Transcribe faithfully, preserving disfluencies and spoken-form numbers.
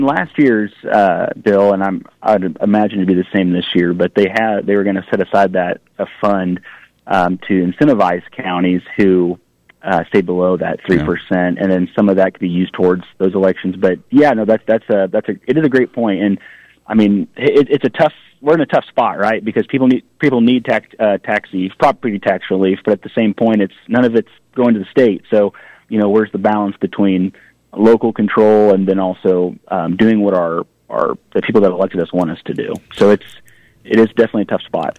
last year's uh, bill, and I'm I'd imagine it'd be the same this year, but they had they were going to set aside that a fund um, to incentivize counties who uh, stay below that three yeah. percent, and then some of that could be used towards those elections. But yeah, no, that's that's a that's a it is a great point, and I mean it, it's a tough. We're in a tough spot, right? Because people need people need tax uh, tax relief, property tax relief, but at the same point, it's none of it's going to the state. So, you know, where's the balance between local control and then also um, doing what our our the people that elected us want us to do? So it's it is definitely a tough spot.